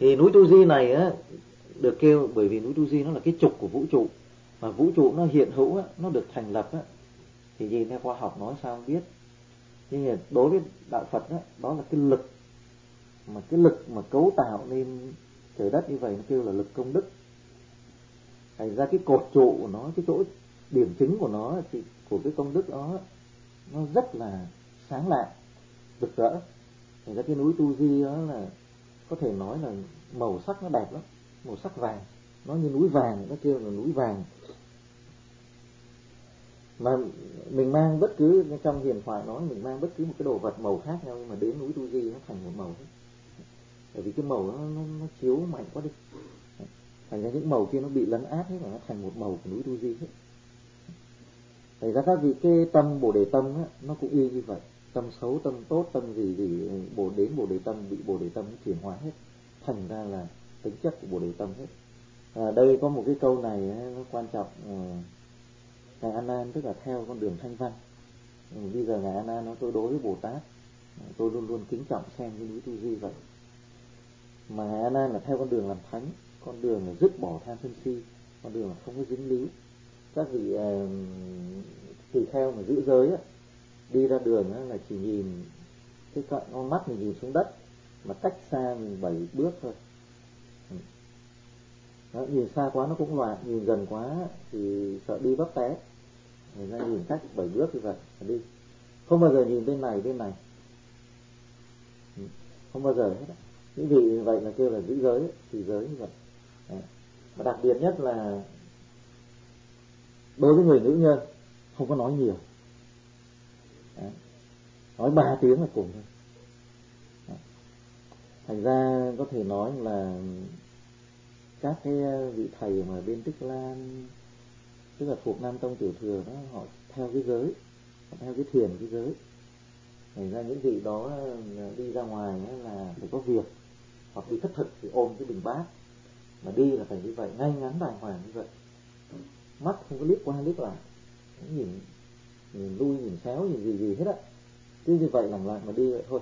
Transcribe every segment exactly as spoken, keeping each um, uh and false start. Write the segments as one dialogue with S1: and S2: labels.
S1: Thì núi Tu Di này á được kêu bởi vì núi Tu Di nó là cái trục của vũ trụ, mà vũ trụ nó hiện hữu á, nó được thành lập á, thì nhìn theo khoa học nói sao không biết. Nhưng mà đối với đạo Phật đó, đó là cái lực, mà cái lực mà cấu tạo nên trời đất như vậy nó kêu là lực công đức. Thành ra cái cột trụ của nó, cái chỗ điểm chứng của nó thì của cái công đức đó nó rất là sáng lạ, rực rỡ. Thành ra cái núi Tu Di đó là có thể nói là màu sắc nó đẹp lắm, màu sắc vàng, nó như núi vàng, nó kêu là núi vàng. Mà mình mang bất cứ trong huyền thoại nói mình mang bất cứ một cái đồ vật màu khác nhau, nhưng mà đến núi Tu Di nó thành một màu hết. Bởi vì cái màu nó, nó, nó chiếu mạnh quá đi, thành ra những màu kia nó bị lấn át hết, và nó thành một màu của núi Tu Di hết. Thành ra các vị cái tâm Bồ Đề tâm á, nó cũng y như vậy. Tâm xấu, tâm tốt, tâm gì gì bồ đến Bồ Đề tâm bị Bồ Đề tâm chuyển hóa hết, thành ra là tính chất của Bồ Đề tâm hết. À, đây có một cái câu này nó quan trọng. À, Ngài A Nan tức là theo con đường thanh văn. Ừ, bây giờ Ngài A Nan nói tôi đối với Bồ Tát, tôi luôn luôn kính trọng xem cái núi Tu Di vậy. Mà Ngài A Nan là theo con đường làm thánh, con đường là dứt bỏ tham sân si, con đường là không có dính líu. Các vị uh, tỳ kheo mà giữ giới á, đi ra đường á, là chỉ nhìn cái con mắt mình nhìn xuống đất, mà cách xa mình bảy bước thôi. Đó, nhìn xa quá nó cũng loạn, nhìn gần quá thì sợ đi vấp té. Người ta nhìn cách bảy bước như vậy là đi, không bao giờ nhìn bên này bên này, không bao giờ hết. Những vị vậy là kêu là giữ giới, thì giới như vậy. Đấy. Và đặc biệt nhất là đối với người nữ nhân không có nói nhiều. Đấy. Nói ba tiếng là cùng thôi. Đấy. Thành ra có thể nói là các cái vị thầy mà bên Tích Lan, tức là thuộc Nam Tông Tiểu Thừa đó, họ theo cái giới, họ theo cái thiền cái giới. Thành ra những vị đó đi ra ngoài là phải có việc, hoặc đi thất thực thì ôm cái bình bát, mà đi là phải như vậy, ngay ngắn đàng hoàng như vậy, mắt không có liếc qua liếc lại, nhìn nhìn lui nhìn xéo nhìn gì gì hết á, cứ như vậy lặng lặng mà đi vậy thôi.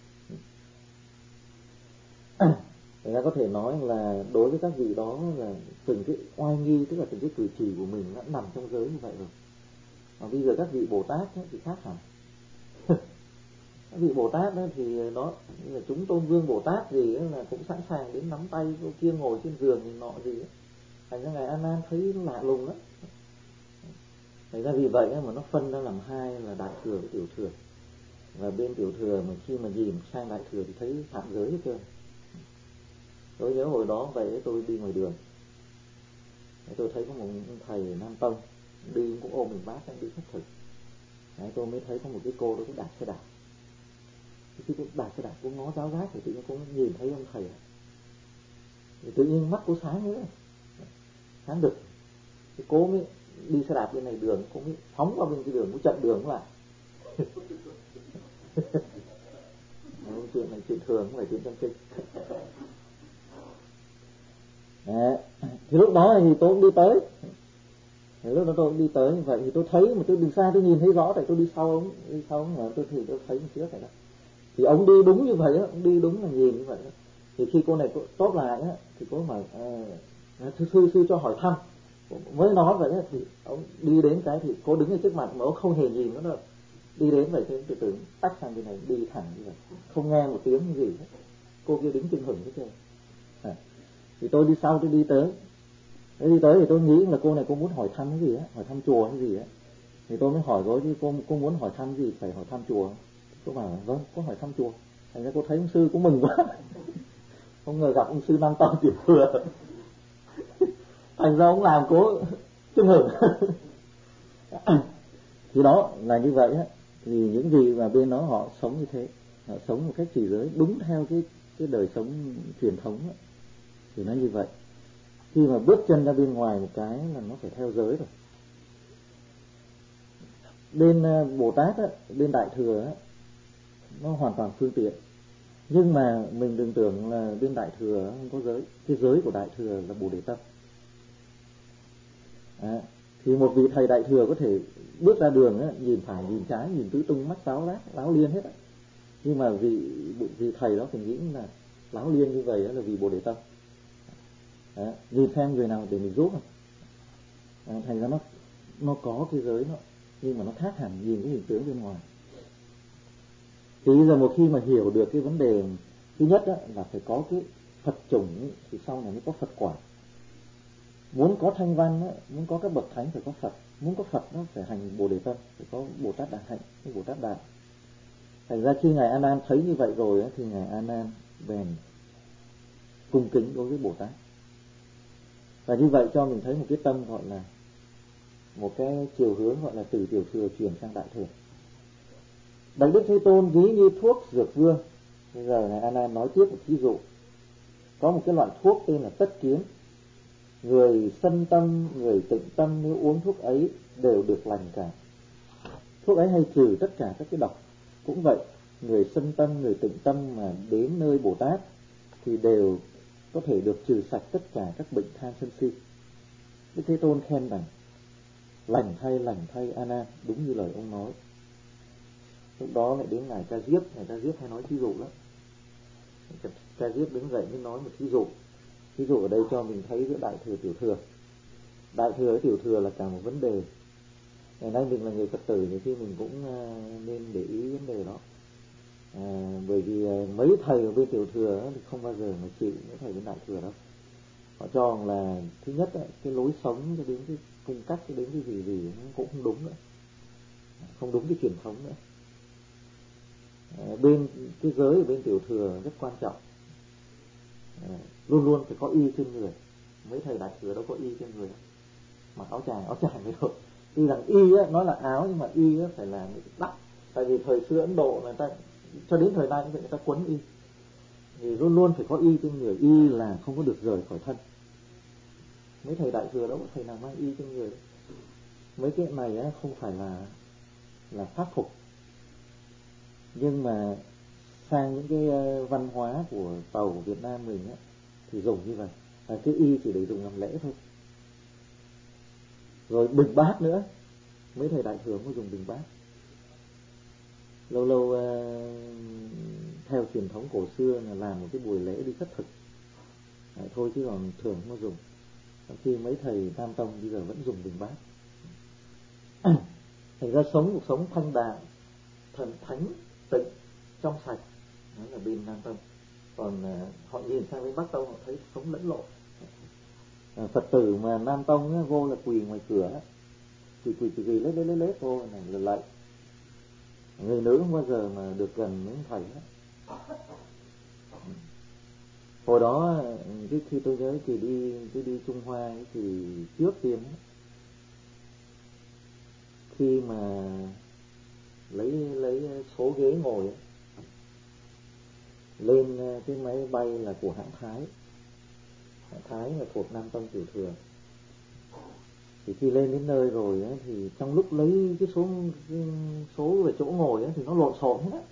S1: Người ta có thể nói là đối với các vị đó là từng cái oai nghi, tức là từng cái cử chỉ của mình đã nằm trong giới như vậy rồi. Và bây giờ các vị Bồ Tát ấy, thì khác hẳn. Các vị Bồ Tát ấy, thì đó là chúng Tôn Vương Bồ Tát gì ấy, là cũng sẵn sàng đến nắm tay cô kia ngồi trên giường thì nọ gì ấy. Thành ra Ngài A Nan thấy lạ lùng lắm. Thành ra vì vậy ấy, mà nó phân ra làm hai là Đại Thừa và Tiểu Thừa. Và bên Tiểu Thừa mà khi mà nhìn sang Đại Thừa thì thấy phạm giới hết trơn. Tôi nhớ hồi đó vậy tôi đi ngoài đường, tôi thấy có một thầy Nam Tông đi cũng ôm mình bát đi thất thực. Đấy, tôi mới thấy có một cái cô đó cũng đạp xe đạp. Khi cô đạp xe đạp cô ngó giáo giác thì tự nhiên cô nhìn thấy ông thầy, thì tự nhiên mắt cô sáng nữa, sáng được. Thì cô mới đi xe đạp bên này đường, cô mới phóng qua bên cái đường, cô chặn đường lại. Chuyện này chuyện thường, không phải chuyện trong kinh. Đấy. Thì lúc đó thì tôi cũng đi tới, thì lúc đó tôi cũng đi tới như vậy thì tôi thấy, mà tôi từ xa tôi nhìn thấy rõ, tại tôi đi sau ông, đi sau ông mà tôi thì tôi thấy một trước này đó. Thì ông đi đúng như vậy á, ông đi đúng là nhìn như vậy đó. Thì khi cô này tốt lại á, thì cô hỏi à, sư sư sư cho hỏi thăm, với nó vậy á, thì ông đi đến cái thì cô đứng ở trước mặt mà ông không hề nhìn nó đâu, đi đến vậy thì từ từ tách sang bên này đi thẳng như vậy, không nghe một tiếng gì hết. Cô kia đứng chưng hửng hết trơn. À. Thì tôi đi sau tôi đi tới, tôi đi tới thì tôi nghĩ là cô này cô muốn hỏi thăm cái gì á, hỏi thăm chùa cái gì á. Thì tôi mới hỏi cô chứ cô cô muốn hỏi thăm gì, phải hỏi thăm chùa. Cô bảo vâng, có hỏi thăm chùa. Thành ra cô thấy ông sư cũng mừng quá, không ngờ gặp ông sư Nam Tông Tiểu Thừa. Thành ra ông làm cố chưng hửng. Thì đó là như vậy á. Thì những gì mà bên đó họ sống như thế, họ sống một cách trì giới đúng theo cái cái đời sống truyền thống á, thì nó như vậy. Khi mà bước chân ra bên ngoài một cái là nó phải theo giới rồi. Bên Bồ Tát á, bên Đại Thừa á, nó hoàn toàn phương tiện. Nhưng mà mình đừng tưởng là bên Đại Thừa không có giới. Cái giới của Đại Thừa là Bồ Đề tâm. À, thì một vị thầy Đại Thừa có thể bước ra đường á, nhìn phải nhìn trái nhìn tứ tung mắt láo lác láo liên hết á. Nhưng mà vị vị thầy đó phải nghĩ là láo liên như vậy là vì Bồ Đề tâm. Đó, nhìn xem người nào để mình giúp. À, thành ra nó nó có cái giới nó, nhưng mà nó khác hẳn nhìn cái hình tướng bên ngoài. Thì bây giờ một khi mà hiểu được cái vấn đề thứ nhất đó, là phải có cái Phật chủng ấy, thì sau này mới có Phật quả. Muốn có thanh văn đó, muốn có các bậc thánh phải có Phật, muốn có Phật nó phải hành Bồ Đề tâm, phải có Bồ Tát Đà hạnh, cái Bồ Tát Đà. Thành ra khi ngài A Nan thấy như vậy rồi ấy, thì ngài A Nan bèn cung kính đối với Bồ Tát. Và như vậy cho mình thấy một cái tâm gọi là một cái chiều hướng gọi là từ tiểu thừa chuyển sang đại thừa. Đại Đức Thế Tôn ví như thuốc dược vương. Bây giờ ngài A Nan nói tiếp một ví dụ. Có một cái loại thuốc tên là tất kiến. Người sân tâm, người tịnh tâm nếu uống thuốc ấy đều được lành cả. Thuốc ấy hay trừ tất cả các cái độc. Cũng vậy, người sân tâm, người tịnh tâm mà đến nơi Bồ Tát thì đều có thể được trừ sạch tất cả các bệnh tham sân si. Đức Thế Tôn khen rằng lành thay, lành thay A Nan, đúng như lời ông nói. Lúc đó lại đến ngài Ca Diếp, ngài Ca Diếp hay nói ví dụ đó. Ca Diếp đứng dậy mới nói một ví dụ. Ví dụ ở đây cho mình thấy giữa đại thừa tiểu thừa. Đại thừa với tiểu thừa là cả một vấn đề. Ngày nay mình là người Phật tử thì khi mình cũng nên để ý vấn đề đó. À, bởi vì mấy thầy ở bên tiểu thừa thì không bao giờ mà chịu mấy thầy bên đại thừa đâu. Họ cho rằng là thứ nhất cái lối sống cho đến cái cung cách cho đến cái gì gì nó cũng không đúng nữa, không đúng cái truyền thống nữa. À, bên cái giới ở bên tiểu thừa rất quan trọng. À, luôn luôn phải có y trên người. Mấy thầy đại thừa đâu có y trên người đâu. Mặc áo tràng, áo tràng mới thôi. Tuy rằng y á, nói là áo nhưng mà y á, phải là đắp. Tại vì thời xưa Ấn Độ người ta cho đến thời nay người ta quấn y, thì luôn luôn phải có y trên người. Y là không có được rời khỏi thân. Mấy thầy đại thừa đâu có thầy nào mang y trên người đâu. Mấy cái này á, không phải là là pháp phục, nhưng mà sang những cái văn hóa của tàu của Việt Nam mình á, thì dùng như vậy. À, cái y chỉ để dùng làm lễ thôi. Rồi bình bát nữa, mấy thầy đại thừa có dùng bình bát. Lâu lâu uh, theo truyền thống cổ xưa là làm một cái buổi lễ đi khất thực. À, thôi chứ còn thường không có dùng. Khi mấy thầy Tam Tông bây giờ vẫn dùng bình bát. Thành ra sống cuộc sống thanh đạm, thần thánh, tịnh, trong sạch, đó là bên Nam Tông. Còn uh, họ nhìn sang bên Bắc Tông họ thấy sống lẫn lộn. À, Phật tử mà Nam Tông á, vô là quỳ ngoài cửa, quỳ quỳ quỳ lết lết lết lết vô này là lạy. Người nữ không bao giờ mà được gần mấy thầy hết. Hồi đó cái khi tôi nhớ thì đi tôi đi Trung Hoa thì trước tiên khi mà lấy lấy số ghế ngồi lên cái máy bay là của hãng Thái. Hãng Thái là thuộc Nam Tông tiểu thừa. Thì khi lên đến nơi rồi ấy, thì trong lúc lấy cái số cái số về chỗ ngồi ấy, thì nó lộn xộn hết á.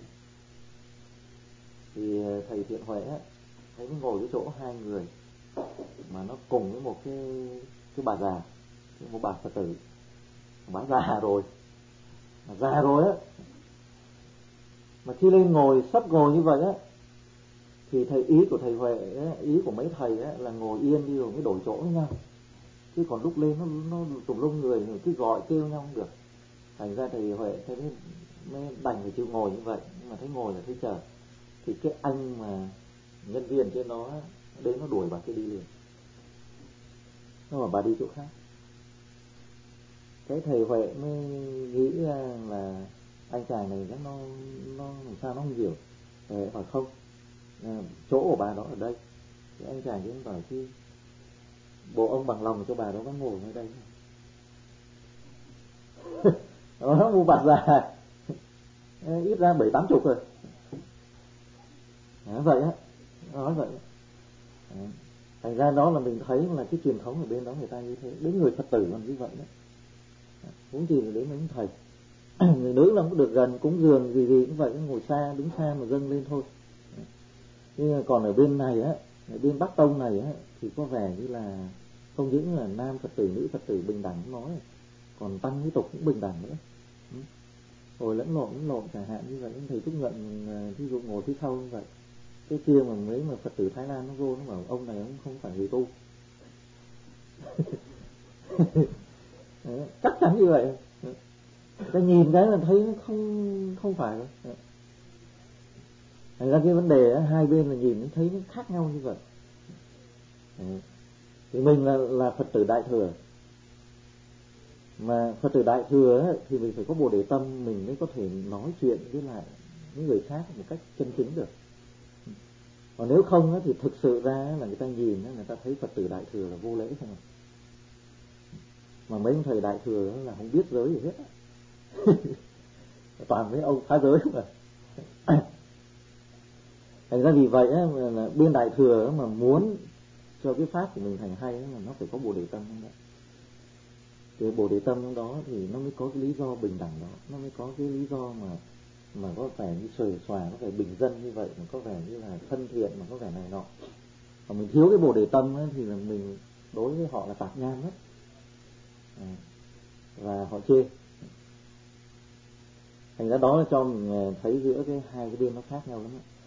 S1: Thì thầy Thiện Huệ á, thấy nó ngồi cái chỗ hai người mà nó cùng với một cái cái bà già, một bà Phật tử, bà già rồi, bà già rồi á. Mà khi lên ngồi sắp ngồi như vậy á, thì thầy ý của thầy Huệ á, ý của mấy thầy á, là ngồi yên đi rồi mới đổi chỗ với nhau. Chứ còn lúc lên nó nó tùm lum người rồi cứ gọi kêu nhau không được. Thành ra thầy Huệ thấy mới đành phải chịu ngồi như vậy. Nhưng mà thấy ngồi là thấy chờ. Thì cái anh mà nhân viên trên đó đến nó đuổi bà kia đi liền. Nó bảo bà đi chỗ khác. Cái thầy Huệ mới nghĩ ra là anh chàng này nó nó làm sao nó không hiểu. Thầy Huệ bảo không, chỗ của bà đó ở đây. Thì anh chàng ấy bảo chứ bộ ông bằng lòng cho bà đó có ngồi ở đây. Nó mua bạc già ít ra bảy tám chục rồi. Nói vậy á, nói vậy. Thành ra đó là mình thấy là cái truyền thống ở bên đó người ta như thế. Đến người Phật tử còn như vậy đó. Cũng chỉ là đến mấy thầy. Người nữ là cũng được gần, cúng dường gì gì cũng vậy, ngồi xa, đứng xa mà dâng lên thôi. Nhưng còn ở bên này á, ở bên Bắc Tông này á, thì có vẻ như là không những là nam Phật tử, nữ Phật tử bình đẳng nói, còn tăng cái tục cũng bình đẳng nữa. Rồi lẫn lộn lẫn lộn chẳng hạn như vậy. Thầy Trúc Nhuận ví dụ ngồi phía sau như vậy, Cái kia mà mấy mà Phật tử Thái Lan nó vô, nó bảo ông này ông không phải người tu. Đấy, chắc chắn như vậy. Ta nhìn cái là thấy nó không không phải rồi. Thành ra cái vấn đề đó, hai bên là nhìn thấy nó khác nhau như vậy. Đấy. Thì mình là, là Phật tử Đại Thừa, mà Phật tử Đại Thừa ấy, thì mình phải có Bồ Đề tâm, mình mới có thể nói chuyện với lại những người khác một cách chân chính được. Còn nếu không ấy, thì thực sự ra là người ta nhìn ấy, người ta thấy Phật tử Đại Thừa là vô lễ không à. Mà mấy ông thầy Đại Thừa là không biết giới gì hết. Toàn mấy ông phá giới không à. Thành ra vì vậy ấy, là bên Đại Thừa ấy, mà muốn cho cái pháp của mình thành hay ấy, là nó phải có Bồ Đề tâm trong đó. Cái Bồ Đề tâm trong đó thì nó mới có cái lý do bình đẳng đó, nó mới có cái lý do mà mà có vẻ như xuề xòa, có vẻ bình dân như vậy, mà có vẻ như là thân thiện, mà có vẻ này nọ. Còn mình thiếu cái Bồ Đề tâm ấy, thì là mình đối với họ là tạp nham hết, à, và họ chê. Thành ra đó là cho mình thấy giữa cái hai cái bên nó khác nhau lắm.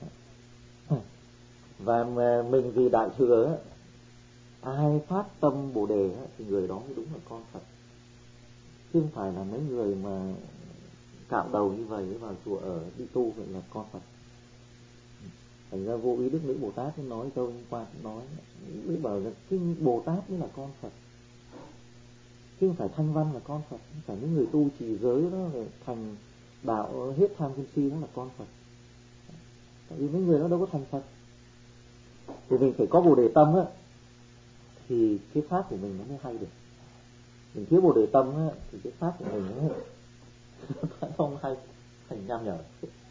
S1: Và mình vì Đại Thừa ấy, ai phát tâm Bồ Đề ấy, thì người đó mới đúng là con Phật, chứ không phải là mấy người mà cạo đầu như vậy vào chùa ở đi tu vậy là con Phật. Thành ra Vô Ý Đức Nữ Bồ Tát nói câu hôm qua cũng nói, mới bảo là cái Bồ Tát mới là con Phật, chứ không phải Thanh Văn là con Phật, không phải những người tu trì giới đó thành đạo hết tham sân si đó là con Phật. Tại vì mấy người đó đâu có thành Phật. Thì mình phải có Bồ Đề tâm á, thì cái pháp của mình nó mới hay được. Mình thiếu Bồ Đề tâm á, thì cái pháp của mình nó không hay, thành nham nhở.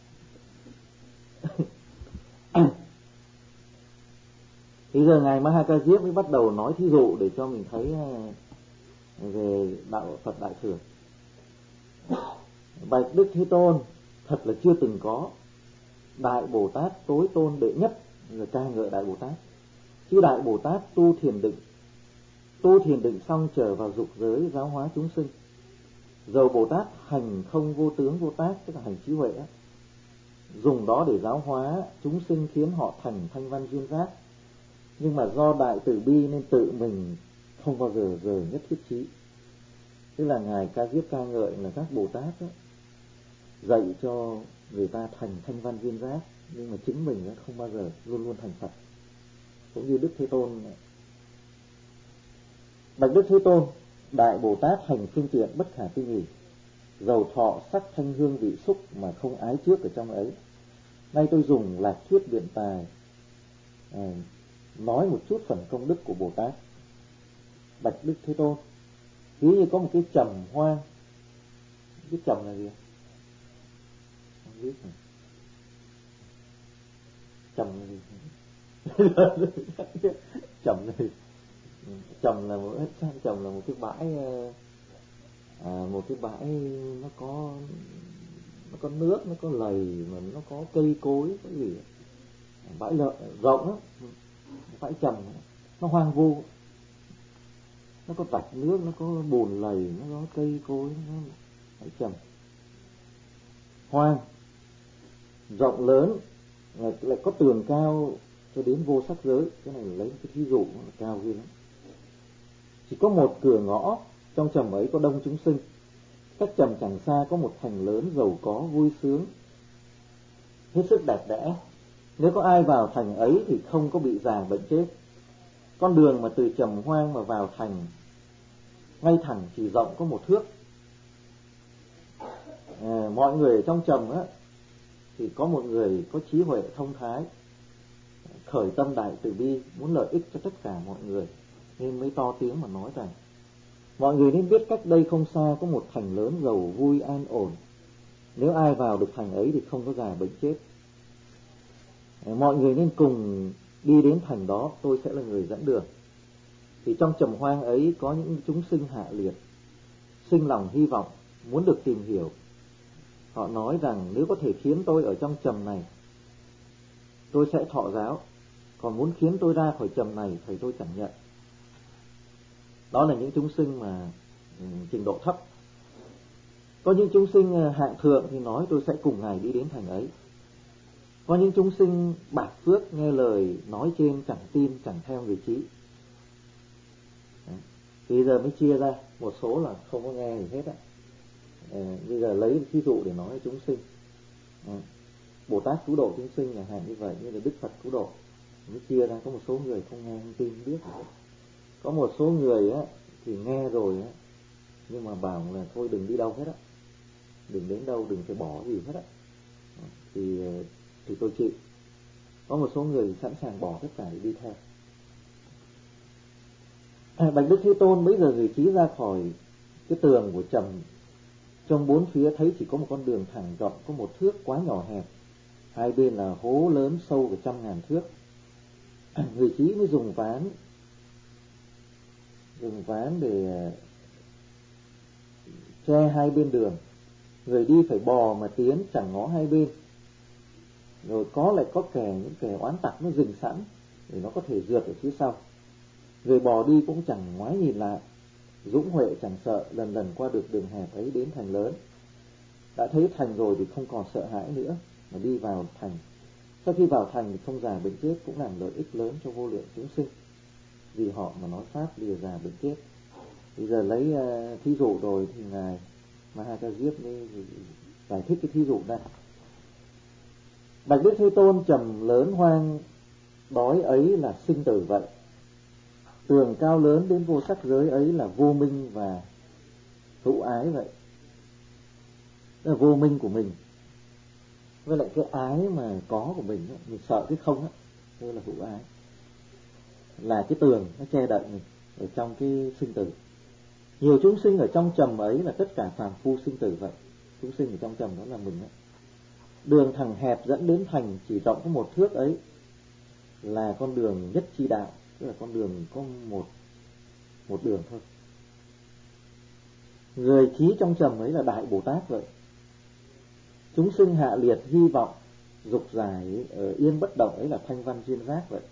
S1: Thì giờ ngài Ma Ha Ca Diếp mới bắt đầu nói thí dụ để cho mình thấy về đạo Phật Đại Thừa. Bạch Đức Thế Tôn, thật là chưa từng có Đại Bồ Tát tối tôn đệ nhất, người ca ngợi Đại Bồ Tát. Chứ Đại Bồ Tát tu thiền định, tu thiền định xong trở vào dục giới giáo hóa chúng sinh. Dầu Bồ Tát hành không vô tướng vô tác, tức là hành trí huệ, dùng đó để giáo hóa chúng sinh khiến họ thành thanh văn duyên giác. Nhưng mà do đại từ bi nên tự mình không bao giờ giờ nhất thiết trí. Tức là ngài Ca Diếp ca ngợi là các Bồ Tát đó, dạy cho người ta thành thanh văn duyên giác, nhưng mà chính mình không bao giờ luôn luôn thành Phật. Cũng như Đức Thế Tôn. Bạch Đức Thế Tôn, Đại Bồ Tát hành phương tiện bất khả tư nghì, dầu thọ sắc thanh hương vị xúc mà không ái trước ở trong ấy. Nay tôi dùng lạc thuyết biện tài à, nói một chút phần công đức của Bồ Tát. Bạch Đức Thế Tôn, ví như có một cái trầm hoa. Cái trầm là gì? Không biết rồi. Trầm là gì? Trầm là gì? Trầm là một trầm là một cái bãi, à, một cái bãi nó có nó có nước, nó có lầy, mà nó có cây cối, cái gì bãi lợi rộng á, bãi trầm, nó hoang vu, nó có vạch nước, nó có bùn lầy, nó có cây cối, nó bãi trầm hoang rộng lớn, lại, lại có tường cao cho đến vô sắc giới. Cái này lấy cái thí dụ là cao ghê lắm. Chỉ có một cửa ngõ, trong trầm ấy có đông chúng sinh. Cách trầm chẳng xa có một thành lớn giàu có vui sướng, hết sức đẹp đẽ. Nếu có ai vào thành ấy thì không có bị già bệnh chết. Con đường mà từ trầm hoang mà vào thành ngay thẳng chỉ rộng có một thước. À, mọi người ở trong trầm á thì có một người có trí huệ thông thái, khởi tâm đại từ bi, muốn lợi ích cho tất cả mọi người, nên mới to tiếng mà nói rằng mọi người nên biết cách đây không xa có một thành lớn giàu vui an ổn. Nếu ai vào được thành ấy thì không có già bệnh chết. Mọi người nên cùng đi đến thành đó, tôi sẽ là người dẫn đường. Thì trong trầm hoang ấy có những chúng sinh hạ liệt, sinh lòng hy vọng, muốn được tìm hiểu. Họ nói rằng nếu có thể khiến tôi ở trong trầm này, tôi sẽ thọ giáo. Còn muốn khiến tôi ra khỏi trầm này thì tôi chẳng nhận. Đó là những chúng sinh mà um, trình độ thấp. Có những chúng sinh hạng thượng thì nói tôi sẽ cùng ngài đi đến thành ấy. Có những chúng sinh bạc phước nghe lời nói trên chẳng tin, chẳng theo người trí. Thì bây giờ mới chia ra, một số là không có nghe gì hết á. À, bây giờ lấy thí dụ để nói chúng sinh. À, Bồ Tát cứu độ chúng sinh là hàng như vậy, như là Đức Phật cứu độ. Mới chia ra có một số người không nghe, không tin, không biết. Có một số người á thì nghe rồi á, nhưng mà bảo là thôi đừng đi đâu hết á, đừng đến đâu, đừng phải bỏ gì hết á, thì thì tôi chịu. Có một số người sẵn sàng bỏ tất cả để đi theo. À, bạch Đức Thế Tôn bây giờ người trí ra khỏi cái tường của trầm, trong bốn phía thấy chỉ có một con đường thẳng rộng, có một thước quá nhỏ hẹp, hai bên là hố lớn sâu cả trăm ngàn thước. À, người trí mới dùng ván dùng ván để che hai bên đường. Người đi phải bò mà tiến, chẳng ngó hai bên. Rồi có lại có kẻ, những kẻ oán tặc nó dừng sẵn để nó có thể rượt ở phía sau. Người bò đi cũng chẳng ngoái nhìn lại, dũng huệ chẳng sợ, lần lần qua được đường hẹp ấy đến thành lớn. Đã thấy thành rồi thì không còn sợ hãi nữa, mà đi vào thành. Sau khi vào thành thì không già bệnh chết, cũng làm lợi ích lớn cho vô lượng chúng sinh, vì họ mà nói pháp lìa già bệnh chết. Bây giờ lấy uh, thí dụ rồi thì ngài Maha Diếp mới giải thích cái thí dụ này. Bạch Đức Thế Tôn, trầm lớn hoang đói ấy là sinh tử vậy. Tường cao lớn đến vô sắc giới ấy là vô minh và hữu ái vậy. Đó là vô minh của mình, với lại cái ái mà có của mình đó, mình sợ cái không á, đó là hữu ái, là cái tường nó che đậy mình ở trong cái sinh tử. Nhiều chúng sinh ở trong trầm ấy là tất cả phàm phu sinh tử vậy. Chúng sinh ở trong trầm đó là mình đó. Đường thẳng hẹp dẫn đến thành chỉ rộng có một thước ấy là con đường nhất chi đạo, tức là con đường có một một đường thôi. Người trí trong trầm ấy là Đại Bồ Tát vậy. Chúng sinh hạ liệt hy vọng dục giải ở yên bất động ấy là Thanh Văn Duyên Giác vậy.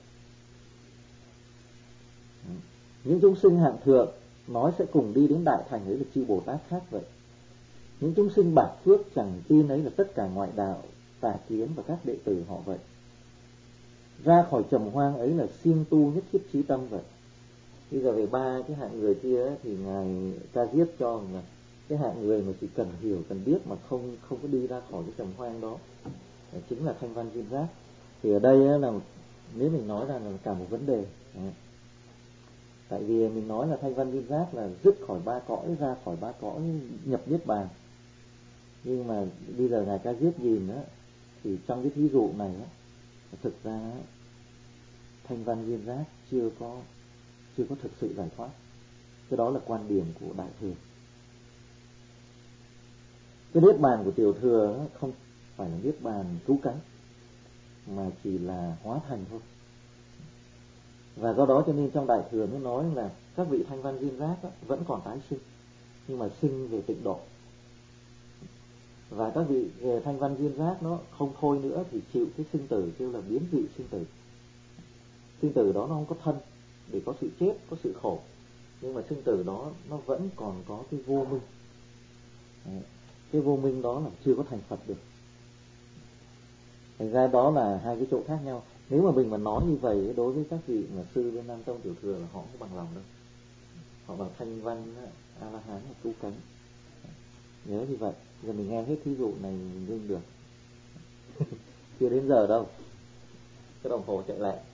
S1: Những chúng sinh hạng thượng nói sẽ cùng đi đến đại thành ấy là chư Bồ Tát khác vậy. Những chúng sinh bạc phước chẳng tin ấy là tất cả ngoại đạo, Tà Kiến và các đệ tử họ vậy. Ra khỏi trầm hoang ấy là siêng tu nhất thiết chí tâm vậy. Bây giờ về ba cái hạng người kia ấy, thì ngài Ca Diếp cho là cái hạng người mà chỉ cần hiểu, cần biết mà không không có đi ra khỏi cái trầm hoang đó, chính là Thanh Văn Duyên Giác. Thì ở đây ấy là nếu mình nói là, là cả một vấn đề. Đấy. Tại vì mình nói là Thanh Văn Duyên Giác là dứt khỏi ba cõi, ra khỏi ba cõi, nhập niết bàn. Nhưng mà bây giờ ngài Ca Diếp nhìn á, thì trong cái thí dụ này á, thực ra á, Thanh Văn Duyên Giác chưa có chưa có thực sự giải thoát. Cái đó là quan điểm của Đại Thừa. Cái niết bàn của Tiểu Thừa á, không phải là niết bàn cứu cánh, mà chỉ là hóa thành thôi. Và do đó cho nên trong Đại Thừa mới nói là các vị Thanh Văn Duyên Giác á, vẫn còn tái sinh, nhưng mà sinh về tịnh độ. Và các vị Thanh Văn Duyên Giác nó không thôi nữa thì chịu cái sinh tử, kêu là biến vị sinh tử. Sinh tử đó nó không có thân để có sự chết, có sự khổ, nhưng mà sinh tử đó nó vẫn còn có cái vô minh. Đấy. Cái vô minh đó là chưa có thành Phật được. Thành ra đó là hai cái chỗ khác nhau. Nếu mà mình mà nói như vậy đối với các vị mà sư bên Nam Tông Tiểu Thừa là họ không bằng lòng đâu. Họ bằng Thanh Văn A-la-hán là cứu cánh. Nhớ như vậy. Giờ mình nghe hết thí dụ này mình ngưng được. Chưa đến giờ đâu. Cái đồng hồ chạy lại.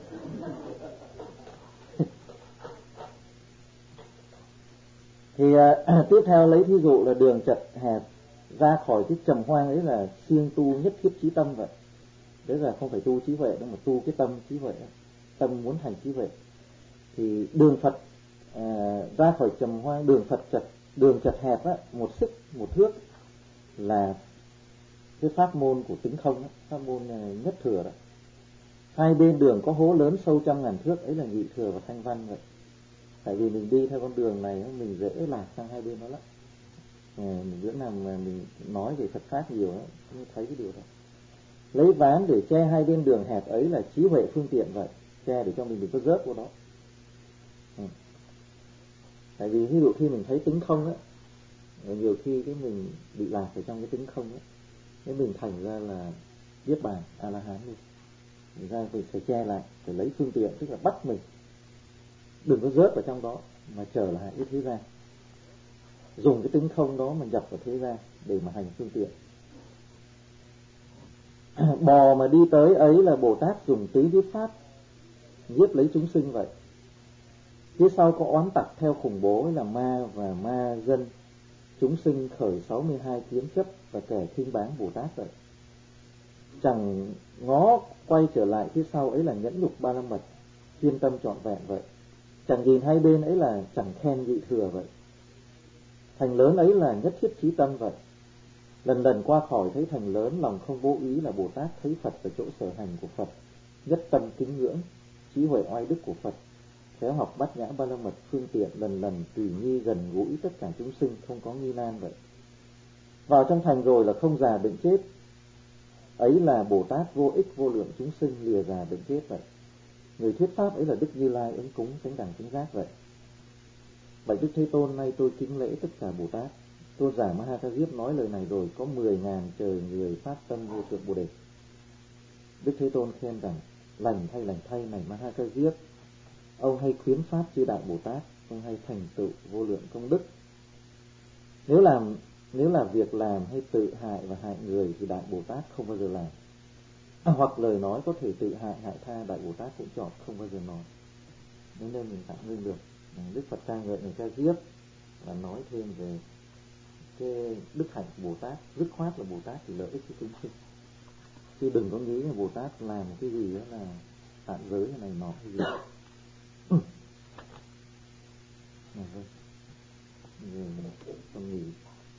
S1: Thì uh, tiếp theo lấy thí dụ là đường chật hẹp, ra khỏi cái trầm hoang ấy là siêng tu nhất thiết chí tâm vậy. Đấy là không phải tu trí huệ đâu, mà tu cái tâm trí huệ, tâm muốn thành trí huệ. Thì đường Phật à, ra khỏi trầm hoang, đường Phật chật, đường chật hẹp á, một xích, một thước là cái pháp môn của tính không á, pháp môn nhất thừa đó. Hai bên đường có hố lớn sâu trăm ngàn thước ấy là Nhị Thừa và Thanh Văn vậy. Tại vì mình đi theo con đường này mình dễ lạc sang hai bên đó lắm. À, bữa nào mà mình nói về Phật pháp nhiều đó, mới thấy cái điều đó. Lấy ván để che hai bên đường hẹp ấy là trí huệ phương tiện vậy, che để cho mình đừng có rớt vô đó. Ừ. Tại vì ví dụ khi mình thấy tính không á, nhiều khi cái mình bị lạc ở trong cái tính không á, cái mình thành ra là niết bàn a la hán đi. Thì ra phải, phải che lại, phải lấy phương tiện, tức là bắt mình đừng có rớt vào trong đó mà trở lại cái thế gian, dùng cái tính không đó mà nhập vào thế gian để mà hành phương tiện. Bò mà đi tới ấy là Bồ Tát dùng tứ viết pháp giết lấy chúng sinh vậy. Phía sau có oán tặc theo khủng bố là ma và ma dân, chúng sinh khởi sáu mươi hai kiến chấp và kẻ khinh báng Bồ Tát vậy. Chẳng ngó quay trở lại phía sau ấy là nhẫn nhục ba la mật, chuyên tâm trọn vẹn vậy. Chẳng nhìn hai bên ấy là chẳng khen vị thừa vậy. Thành lớn ấy là nhất thiết chí tâm vậy. Lần lần qua khỏi thấy thành lớn, lòng không vô ý là Bồ Tát thấy Phật ở chỗ sở hành của Phật, nhất tâm kính ngưỡng, trí huệ oai đức của Phật, khéo học bát nhã ba la mật phương tiện, lần lần tùy nghi gần gũi tất cả chúng sinh, không có nghi nan vậy. Vào trong thành rồi là không già bệnh chết, ấy là Bồ Tát vô ích vô lượng chúng sinh lìa già bệnh chết vậy. Người thuyết pháp ấy là Đức Như Lai ứng cúng chánh đẳng chánh giác vậy. Bạch Đức Thế Tôn, nay tôi kính lễ tất cả Bồ Tát. Tôn giả Ma Ha Ca Diếp nói lời này rồi, có mười ngàn trời người phát tâm vô thượng Bồ Đề. Đức Thế Tôn khen rằng: lành thay lành thay này Ma Ha Ca Diếp, ông hay khuyến pháp chư đại Bồ Tát, ông hay thành tựu vô lượng công đức. Nếu làm nếu là việc làm hay tự hại và hại người thì đại Bồ Tát không bao giờ làm. À, hoặc lời nói có thể tự hại hại tha, đại Bồ Tát cũng chọn không bao giờ nói. Nên nên mình tạm ngưng được. Đức Phật ca ngợi người Ca Diếp và nói thêm về cái đức hạnh của Bồ Tát, dứt khoát là Bồ Tát thì lợi ích cho chúng sinh, chứ đừng có nghĩ là Bồ Tát làm cái gì đó là hạn giới cái này nọ cái gì. Này thôi, rồi con nghỉ.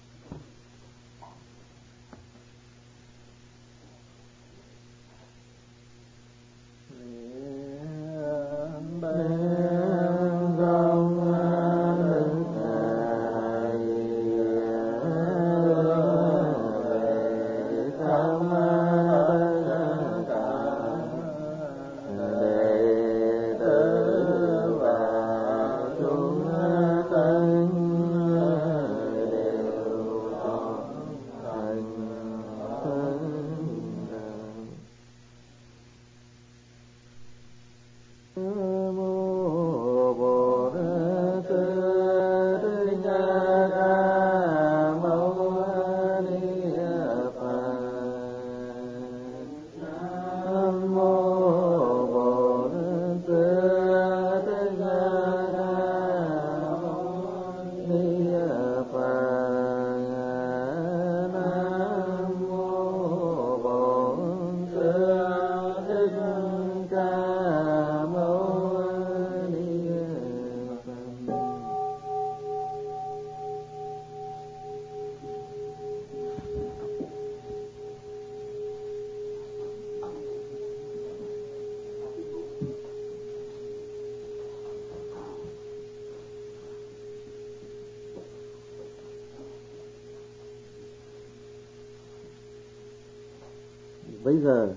S1: Bây giờ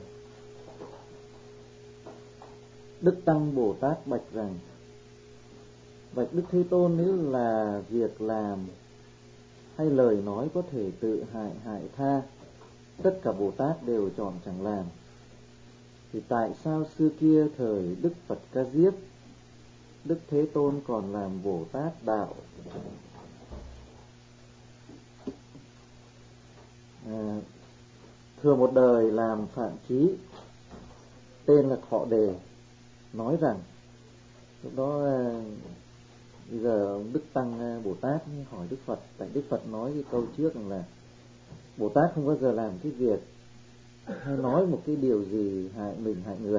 S1: Đức Tăng Bồ Tát bạch rằng: bạch Đức Thế Tôn, nếu là việc làm hay lời nói có thể tự hại hại tha, tất cả Bồ Tát đều chọn chẳng làm, thì tại sao xưa kia thời Đức Phật Ca Diếp, Đức Thế Tôn còn làm Bồ Tát đạo? À, thừa một đời làm Phạm Chí, tên là Thọ Đề, nói rằng lúc đó bây giờ Đức Tăng Bồ Tát hỏi Đức Phật, tại Đức Phật nói cái câu trước rằng là Bồ Tát không bao giờ làm cái việc hay nói một cái điều gì hại mình hại người.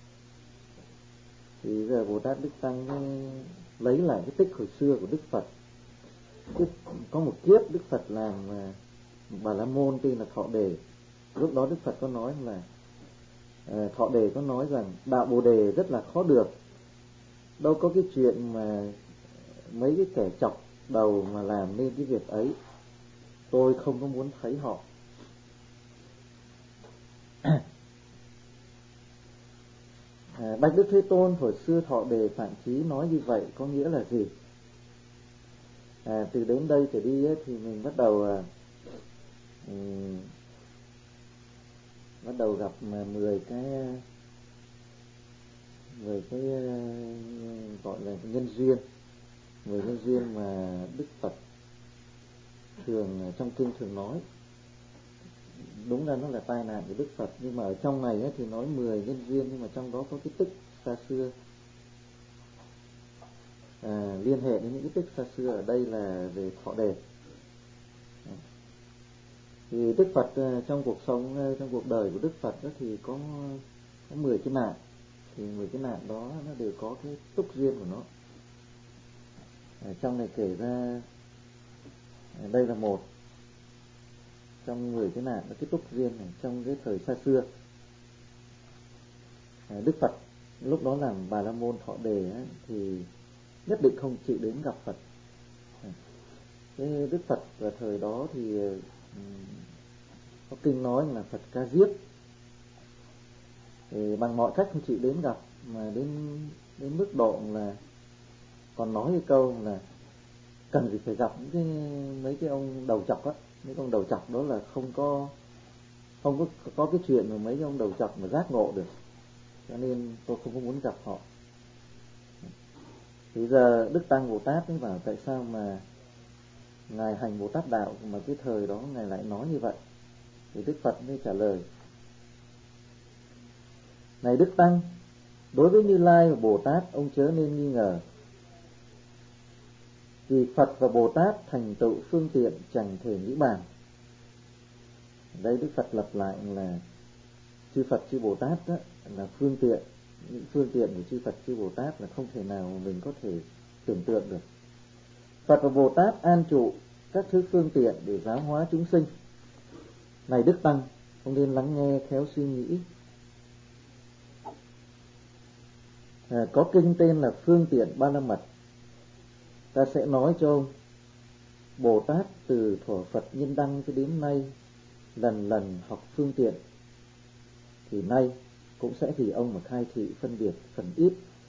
S1: Thì bây giờ Bồ Tát Đức Tăng lấy lại cái tích hồi xưa của Đức Phật. Có một kiếp Đức Phật làm Bà La Môn tên là Thọ Đề. Lúc đó Đức Phật có nói là Thọ Đề có nói rằng đạo Bồ Đề rất là khó được, đâu có cái chuyện mà mấy cái kẻ chọc đầu mà làm nên cái việc ấy, tôi không có muốn thấy họ. à, Bạch Đức Thế Tôn, hồi xưa Thọ Đề Phạm Chí nói như vậy có nghĩa là gì? À, từ đến đây trở đi ấy, thì mình bắt đầu à, bắt đầu gặp mà mười cái mười cái gọi là nhân duyên, mười nhân duyên mà Đức Phật thường trong kinh thường nói. Đúng ra nó là tai nạn của Đức Phật, nhưng mà ở trong này ấy, thì nói mười nhân duyên, nhưng mà trong đó có cái tức xa xưa, à, liên hệ đến những cái tức xa xưa ở đây là về thọ đề. Thì Đức Phật trong cuộc sống, trong cuộc đời của Đức Phật đó thì có có mười cái nạn, thì mười cái nạn đó nó đều có cái túc duyên của nó. Ở trong này kể ra đây là một trong mười cái nạn, là cái túc duyên này trong cái thời xa xưa. Đức Phật lúc đó làm Bà La Môn thọ đề ấy, thì nhất định không chịu đến gặp Phật. Cái Đức Phật vào thời đó thì có kinh nói là Phật ca diếp, thì bằng mọi cách không chịu đến gặp, mà đến đến mức độ là còn nói cái câu là cần gì phải gặp những cái mấy cái ông đầu chọc á, mấy ông đầu chọc đó là không có không có có cái chuyện mà mấy ông đầu chọc mà giác ngộ được, cho nên tôi không có muốn gặp họ. Thì giờ Đức Tăng Bồ Tát mới bảo tại sao mà ngài hành Bồ Tát đạo mà cái thời đó ngài lại nói như vậy. Thì Đức Phật mới trả lời: này Đức Tăng, đối với Như Lai và Bồ Tát ông chớ nên nghi ngờ, vì Phật và Bồ Tát thành tựu phương tiện chẳng thể nghĩ bàn. Đây Đức Phật lặp lại là chư Phật chư Bồ Tát đó là phương tiện, những phương tiện của chư Phật chư Bồ Tát là không thể nào mà mình có thể tưởng tượng được. Phật và Bồ Tát an trụ các thứ phương tiện để giáo hóa chúng sinh. Này Đức Tăng, ông nên lắng nghe khéo suy nghĩ. À, có kinh tên là Phương Tiện Ba La Mật. Ta sẽ nói cho ông, Bồ Tát từ thuở Phật Nhân Đăng cho đến nay lần lần học phương tiện, thì nay cũng sẽ vì ông mà khai thị phân biệt phần ít.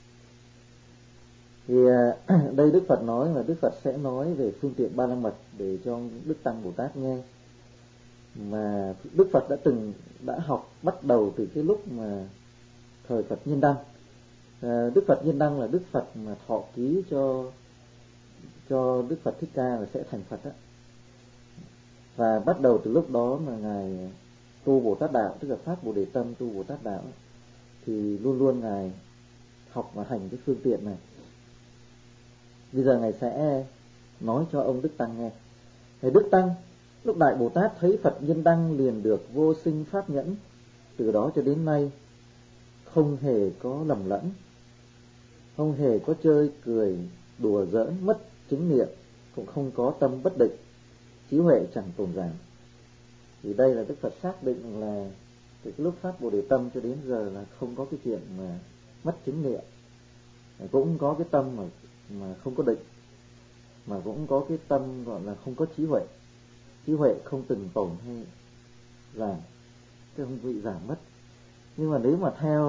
S1: Thì đây Đức Phật nói là Đức Phật sẽ nói về phương tiện Ba La Mật để cho Đức Tăng Bồ Tát nghe, mà Đức Phật đã từng đã học bắt đầu từ cái lúc mà thời Phật Nhân Đăng. À, Đức Phật Nhân Đăng là Đức Phật mà thọ ký cho cho Đức Phật Thích Ca là sẽ thành Phật đó. Và bắt đầu từ lúc đó mà ngài tu Bồ Tát đạo, tức là phát Bồ Đề Tâm tu Bồ Tát đạo, thì luôn luôn ngài học và hành cái phương tiện này. Bây giờ ngài sẽ nói cho ông Đức Tăng nghe. Thầy Đức Tăng, lúc Đại Bồ Tát thấy Phật Nhân Đăng liền được vô sinh pháp nhẫn, từ đó cho đến nay không hề có lầm lẫn, không hề có chơi cười đùa giỡn mất chính niệm, cũng không có tâm bất định, trí huệ chẳng tồn giảm. Thì đây là Đức Phật xác định là từ cái lúc phát Bồ Đề Tâm cho đến giờ là không có cái chuyện mà mất chính niệm, cũng có cái tâm mà mà không có định, mà cũng có cái tâm gọi là không có trí huệ. Trí huệ không từng tổn hay giảm, chứ không bị giảm mất. Nhưng mà nếu mà theo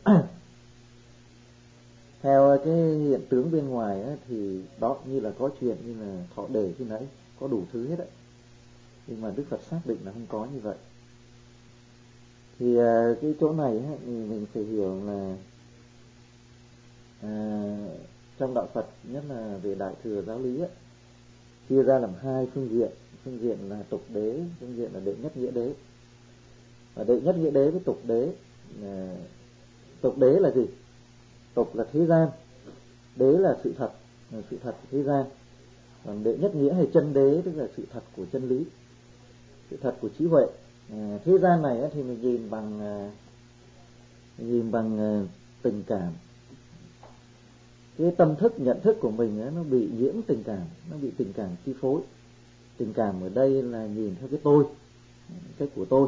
S1: theo cái hiện tướng bên ngoài ấy, thì đó như là có chuyện như là thọ đề khi nãy, có đủ thứ hết đấy. Nhưng mà Đức Phật xác định là không có như vậy. Thì cái chỗ này ấy, thì mình phải hiểu là à, trong đạo Phật, nhất là về Đại Thừa giáo lý ấy, chia ra làm hai phương diện. Phương diện là tục đế, phương diện là đệ nhất nghĩa đế. Và đệ nhất nghĩa đế với tục đế, à, tục đế là gì? Tục là thế gian, đế là sự thật, là sự thật của thế gian. Còn đệ nhất nghĩa hay chân đế tức là sự thật của chân lý, sự thật của trí huệ. À, thế gian này thì mình nhìn bằng nhìn bằng tình cảm. Cái tâm thức, nhận thức của mình nó bị nhiễm tình cảm, nó bị tình cảm chi phối. Tình cảm ở đây là nhìn theo cái tôi, cái của tôi.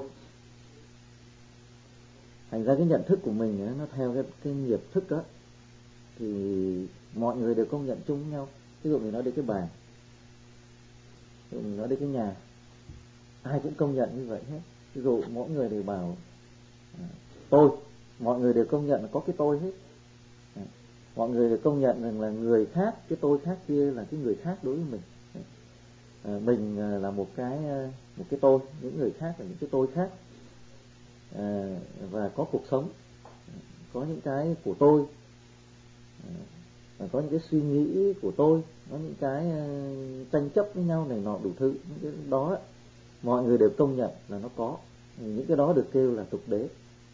S1: Thành ra cái nhận thức của mình nó theo cái, cái nghiệp thức đó, thì mọi người đều công nhận chung với nhau. Ví dụ mình nói đến cái bàn, ví dụ mình nói đến cái nhà, ai cũng công nhận như vậy hết. Ví dụ mỗi người đều bảo à, tôi, mọi người đều công nhận là có cái tôi hết. À, mọi người đều công nhận rằng là người khác, cái tôi khác kia là cái người khác đối với mình. À, mình là một cái một cái tôi, những người khác là những cái tôi khác. à, và có cuộc sống, có những cái của tôi, à, có những cái suy nghĩ của tôi, có những cái uh, tranh chấp với nhau này nọ đủ thứ, những cái đó mọi người đều công nhận là nó có, những cái đó được kêu là tục đế.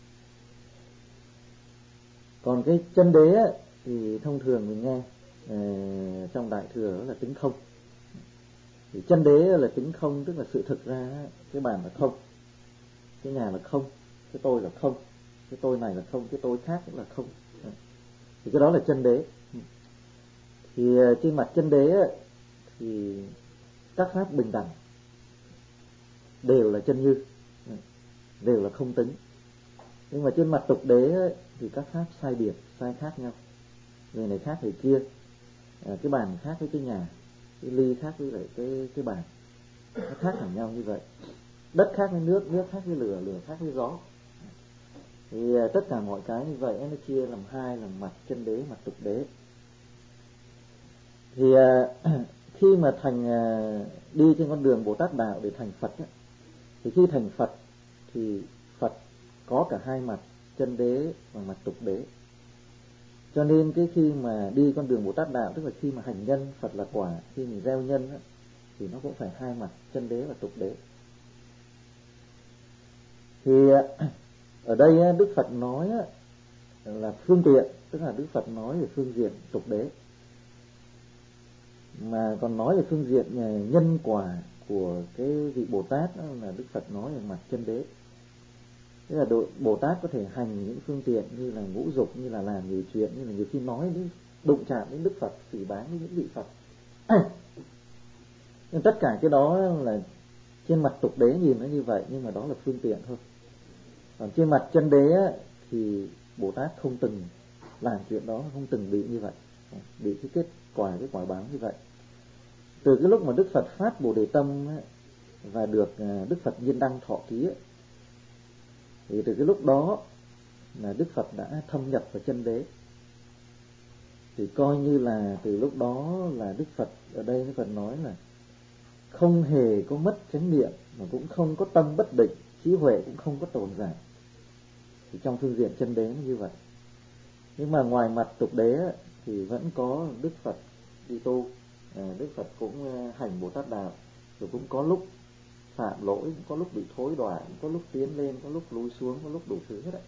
S1: Còn cái chân đế ấy, thì thông thường mình nghe uh, trong Đại Thừa đó là tính không. Thì chân đế là tính không, tức là sự thực ra cái bàn là không, cái nhà là không, cái tôi là không, cái tôi này là không, cái tôi khác cũng là không. Thì cái đó là chân đế. Thì trên mặt chân đế ấy, thì các pháp bình đẳng, đều là chân như, đều là không tính. Nhưng mà trên mặt tục đế ấy, thì các pháp sai biệt, sai khác nhau. Người này khác người kia, cái bàn khác với cái nhà, cái ly khác với lại cái cái bàn, nó khác hẳn nhau như vậy. Đất khác với nước, nước khác với lửa, lửa khác với gió. Thì tất cả mọi cái như vậy nó chia làm hai, là mặt chân đế, mặt tục đế. Thì khi mà thành đi trên con đường Bồ Tát đạo để thành Phật ấy, thì khi thành Phật thì Phật có cả hai mặt, chân đế và mặt tục đế. Cho nên cái khi mà đi con đường Bồ Tát đạo, tức là khi mà hành nhân, Phật là quả, khi mình gieo nhân ấy, thì nó cũng phải hai mặt, chân đế và tục đế. Thì ở đây Đức Phật nói là phương tiện, tức là Đức Phật nói về phương diện tục đế, mà còn nói về phương diện nhân quả của cái vị Bồ Tát đó là Đức Phật nói về mặt chân đế. Tức là độ, Bồ Tát có thể hành những phương tiện như là ngũ dục, như là làm nhiều chuyện, như là nhiều khi nói đến đụng chạm đến Đức Phật, phỉ báng với những vị Phật. Nhưng tất cả cái đó là trên mặt tục đế nhìn nó như vậy, nhưng mà đó là phương tiện thôi. Còn trên mặt chân đế thì Bồ Tát không từng làm chuyện đó, không từng bị như vậy, bị cái kết quả, cái quả báo như vậy. Từ cái lúc mà Đức Phật phát Bồ Đề Tâm và được Đức Phật Nhiên Đăng thọ ký, thì từ cái lúc đó là Đức Phật đã thâm nhập vào chân đế. Thì coi như là từ lúc đó là Đức Phật, ở đây Đức Phật nói là không hề có mất chánh niệm, mà cũng không có tâm bất định, trí huệ cũng không có tồn giảm. Thì trong phương diện chân đế nó như vậy. Nhưng mà ngoài mặt tục đế thì vẫn có Đức Phật đi tu, Đức Phật cũng hành Bồ Tát đạo, rồi cũng có lúc phạm lỗi, cũng có lúc bị thối đọa, có lúc tiến lên, có lúc lùi xuống, có lúc đủ thứ hết đấy.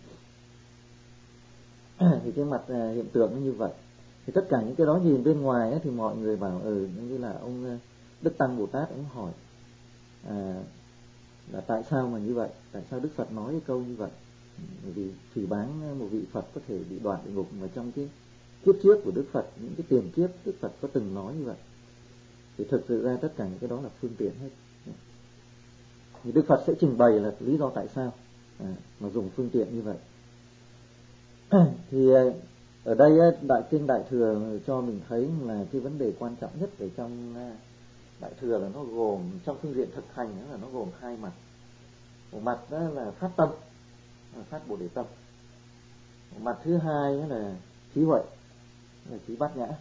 S1: Thì cái mặt hiện tượng nó như vậy. Thì tất cả những cái đó nhìn bên ngoài ấy, thì mọi người bảo ừ như là ông Đức Tăng Bồ Tát ông hỏi à, là tại sao mà như vậy, tại sao Đức Phật nói cái câu như vậy. Bởi vì phỉ báng một vị Phật có thể bị đoạn địa ngục, mà trong cái kiếp trước của Đức Phật, những cái tiền kiếp Đức Phật có từng nói như vậy. Thì thực sự ra tất cả những cái đó là phương tiện hết. Thì Đức Phật sẽ trình bày là lý do tại sao à, mà dùng phương tiện như vậy. Thì ở đây Đại Kinh Đại Thừa cho mình thấy là cái vấn đề quan trọng nhất ở trong Đại Thừa là nó gồm, trong phương diện thực hành là nó gồm hai mặt. Một mặt đó là phát tâm, phát Bồ Đề Tâm. Một mặt thứ hai là trí huệ, là trí bát nhã.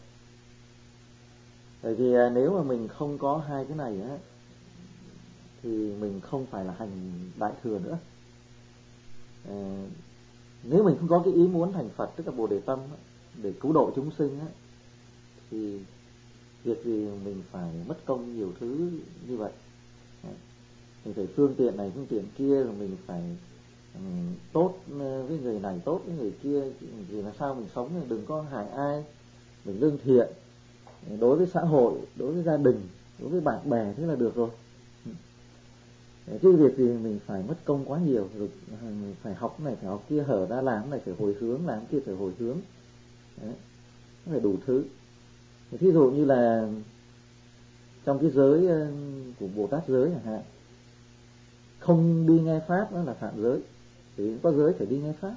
S1: Bởi vì nếu mà mình không có hai cái này á, thì mình không phải là hành Đại Thừa nữa. À, nếu mình không có cái ý muốn thành Phật, tức là Bồ Đề Tâm để cứu độ chúng sinh á, thì việc gì mình phải mất công nhiều thứ như vậy. Mình phải phương tiện này phương tiện kia, rồi mình phải um, tốt với người này, tốt với người kia, vì là sao mình sống đừng có hại ai, mình lương thiện đối với xã hội, đối với gia đình, đối với bạn bè, thế là được rồi. Chứ việc gì mình phải mất công quá nhiều, rồi phải học này phải học kia, hở ra làm này phải hồi hướng, làm kia phải hồi hướng. Đấy, nó phải đủ thứ. Thí dụ như là trong cái giới của Bồ Tát giới chẳng hạn, không đi nghe pháp đó là phạm giới, thì có giới phải đi nghe pháp.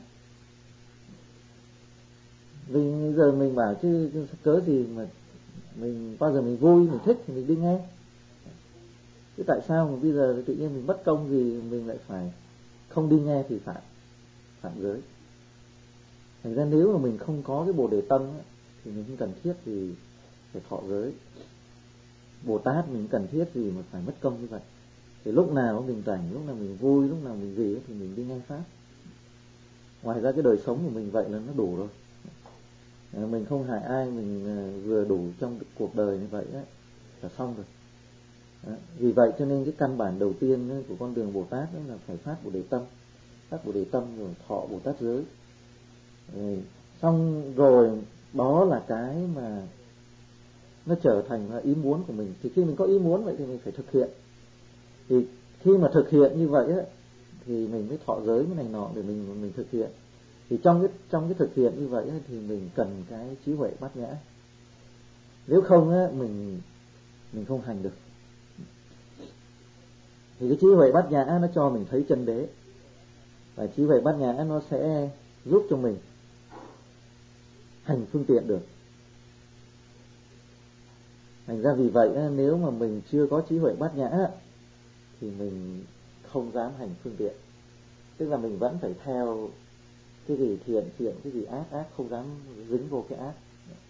S1: Vì giờ mình bảo chứ cớ gì mà mình bao giờ mình vui, mình thích thì mình đi nghe. Chứ tại sao mà bây giờ tự nhiên mình mất công gì mình lại phải không đi nghe thì phạm phạm giới. Thành ra nếu mà mình không có cái Bồ Đề Tâm thì mình không cần thiết gì phải thọ giới. Bồ Tát mình cần thiết gì mà phải mất công như vậy. Thì lúc nào mình rảnh, lúc nào mình vui, lúc nào mình gì thì mình đi nghe pháp. Ngoài ra cái đời sống của mình vậy là nó đủ rồi. Mình không hại ai, mình vừa đủ trong cuộc đời như vậy ấy, là xong rồi. Đó. Vì vậy cho nên cái căn bản đầu tiên của con đường Bồ Tát đó là phải phát Bồ Đề tâm, phát Bồ Đề tâm rồi thọ Bồ Tát giới. Rồi, xong rồi đó là cái mà nó trở thành là ý muốn của mình. Thì khi mình có ý muốn vậy thì mình phải thực hiện. Thì khi mà thực hiện như vậy ấy, thì mình mới thọ giới cái này nọ để mình mình thực hiện. Thì trong cái trong cái thực hiện như vậy ấy, thì mình cần cái trí huệ bát nhã. Nếu không á, mình mình không hành được. Thì cái trí huệ bát nhã nó cho mình thấy chân đế, và trí huệ bát nhã nó sẽ giúp cho mình hành phương tiện được. Thành ra vì vậy nếu mà mình chưa có trí huệ bát nhã thì mình không dám hành phương tiện. Tức là mình vẫn phải theo cái gì thiện thiện, cái gì ác ác, không dám dính vô cái ác.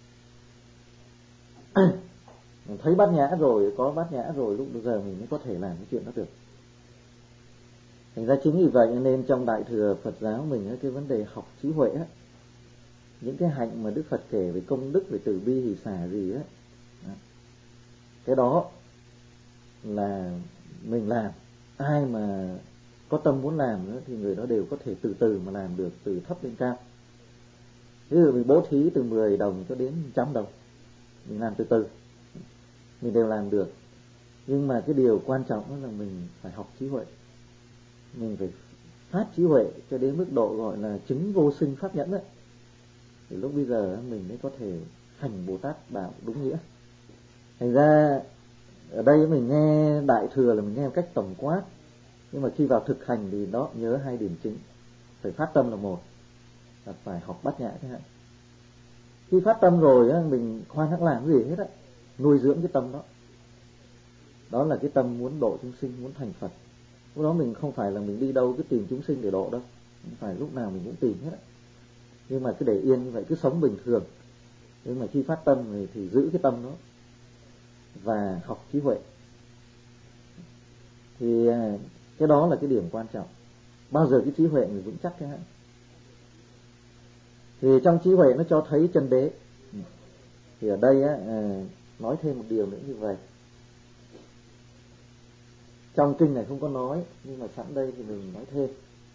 S1: Mình thấy bát nhã rồi, có bát nhã rồi, lúc bây giờ mình mới có thể làm cái chuyện đó được. Thành ra chính vì vậy nên trong Đại Thừa Phật giáo mình cái vấn đề học trí huệ á, những cái hạnh mà Đức Phật kể về công đức, về từ bi hỷ xả gì á, cái đó là mình làm. Ai mà có tâm muốn làm nữa thì người đó đều có thể từ từ mà làm được, từ thấp lên cao. Ví dụ mình bố thí từ mười đồng cho đến một trăm đồng, mình làm từ từ, mình đều làm được. Nhưng mà cái điều quan trọng là mình phải học trí huệ. Mình phải phát trí huệ cho đến mức độ gọi là chứng vô sinh pháp nhẫn ấy. Thì lúc bây giờ mình mới có thể hành Bồ Tát đạo đúng nghĩa. Thành ra ở đây mình nghe Đại Thừa là mình nghe một cách tổng quát, nhưng mà khi vào thực hành thì đó nhớ hai điểm chính. Phải phát tâm là một, là phải học bát nhã thế này. Khi phát tâm rồi á, mình khoan hãng làm cái gì hết á, nuôi dưỡng cái tâm đó. Đó là cái tâm muốn độ chúng sinh, muốn thành Phật. Lúc đó mình không phải là mình đi đâu cứ tìm chúng sinh để độ đâu, không phải lúc nào mình cũng tìm hết á. Nhưng mà cứ để yên như vậy, cứ sống bình thường. Nhưng mà khi phát tâm thì, thì giữ cái tâm đó và học trí huệ. Thì cái đó là cái điểm quan trọng. Bao giờ cái trí huệ mình vững chắc thế hả? Thì trong trí huệ nó cho thấy chân đế. Thì ở đây á, nói thêm một điều nữa như vậy. Trong kinh này không có nói, nhưng mà sẵn đây thì mình nói thêm.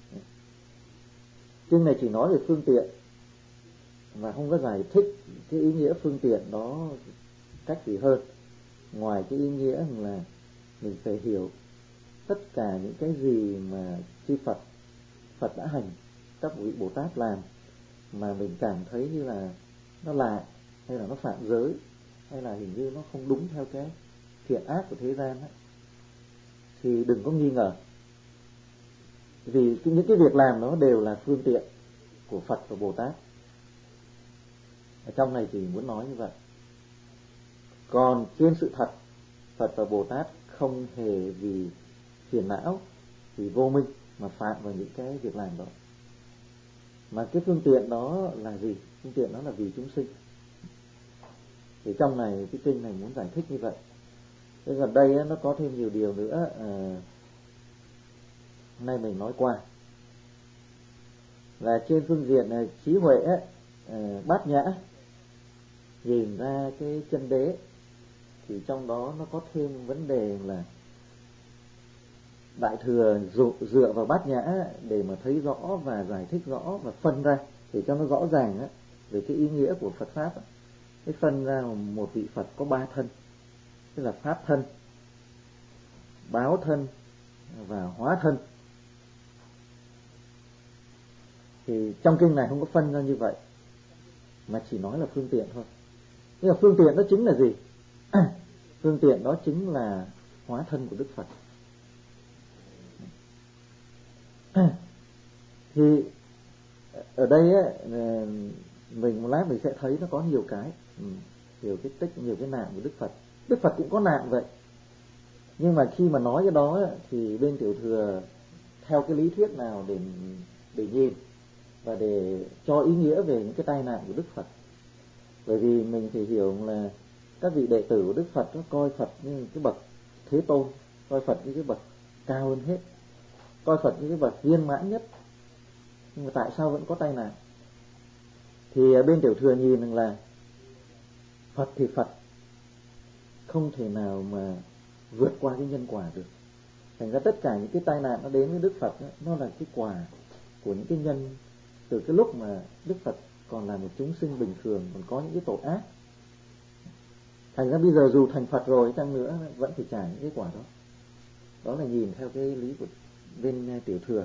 S1: Kinh này chỉ nói về phương tiện và không có giải thích cái ý nghĩa phương tiện đó cách gì hơn, ngoài cái ý nghĩa là mình phải hiểu tất cả những cái gì mà chư Phật Phật đã hành, các vị Bồ Tát làm mà mình cảm thấy như là nó lạ, hay là nó phạm giới, hay là hình như nó không đúng theo cái thiện ác của thế gian ấy, thì đừng có nghi ngờ. Vì những cái việc làm đó đều là phương tiện của Phật và Bồ Tát. Ở trong này thì muốn nói như vậy. Còn trên sự thật, Phật và Bồ Tát không hề vì phiền não, vì vô minh mà phạm vào những cái việc làm đó. Mà cái phương tiện đó là gì? Phương tiện đó là vì chúng sinh. Thì trong này, cái kinh này muốn giải thích như vậy. Thế gần đây nó có thêm nhiều điều nữa. À, hôm nay mình nói qua là trên phương diện này, trí huệ ấy, à, bát nhã nhìn ra cái chân đế, thì trong đó nó có thêm vấn đề là Đại Thừa dựa vào bát nhã để mà thấy rõ và giải thích rõ và phân ra, thì cho nó rõ ràng á, về cái ý nghĩa của Phật Pháp. Cái phân ra một vị Phật có ba thân, tức là Pháp thân, báo thân và hóa thân. Thì trong kinh này không có phân ra như vậy, mà chỉ nói là phương tiện thôi. Nhưng mà phương tiện đó chính là gì? Phương tiện đó chính là hóa thân của Đức Phật. Thì ở đây á, mình một lát mình sẽ thấy nó có nhiều cái, nhiều cái tích, nhiều cái nạn của Đức Phật. Đức Phật cũng có nạn vậy. Nhưng mà khi mà nói cái đó thì bên Tiểu Thừa theo cái lý thuyết nào để để nhìn và để cho ý nghĩa về những cái tai nạn của Đức Phật. Bởi vì mình phải hiểu là các vị đệ tử của Đức Phật nó coi Phật như cái bậc Thế Tôn, coi Phật như cái bậc cao hơn hết, coi Phật như cái bậc viên mãn nhất. Nhưng mà tại sao vẫn có tai nạn? Thì bên Tiểu Thừa nhìn rằng là Phật thì Phật, không thể nào mà vượt qua cái nhân quả được. Thành ra tất cả những cái tai nạn nó đến với Đức Phật đó, nó là cái quả của những cái nhân từ cái lúc mà Đức Phật còn là một chúng sinh bình thường, còn có những cái tội ác. Thành ra bây giờ dù thành Phật rồi chăng nữa vẫn phải trả những cái quả đó. Đó là nhìn theo cái lý của bên Tiểu Thừa.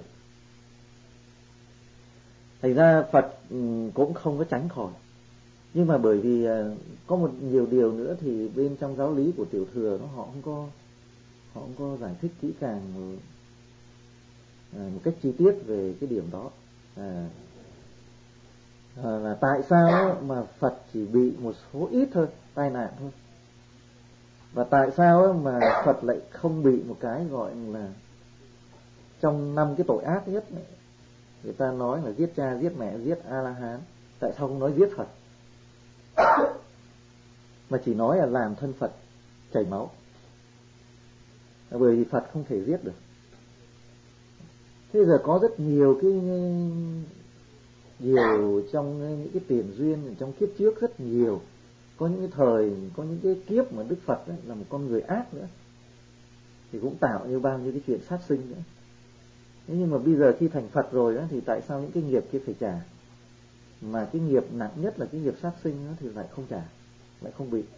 S1: Thành ra Phật cũng không có tránh khỏi. Nhưng mà bởi vì có một nhiều điều nữa thì bên trong giáo lý của Tiểu Thừa nó họ không có họ không có giải thích kỹ càng một cách chi tiết về cái điểm đó. À, là tại sao mà Phật chỉ bị một số ít thôi tai nạn thôi, và tại sao mà Phật lại không bị một cái gọi là trong năm cái tội ác nhất này. Người ta nói là giết cha, giết mẹ, giết A-la-hán. Tại sao không nói giết Phật, mà chỉ nói là làm thân Phật chảy máu? Bởi vì Phật không thể giết được. Thế giờ có rất nhiều cái nhiều trong những cái tiền duyên trong kiếp trước, rất nhiều. Có những cái thời, có những cái kiếp mà Đức Phật ấy, là một con người ác nữa, thì cũng tạo như bao nhiêu cái chuyện sát sinh nữa. Thế nhưng mà bây giờ khi thành Phật rồi đó, thì tại sao những cái nghiệp kia phải trả, mà cái nghiệp nặng nhất là cái nghiệp sát sinh đó, thì lại không trả, lại không bị?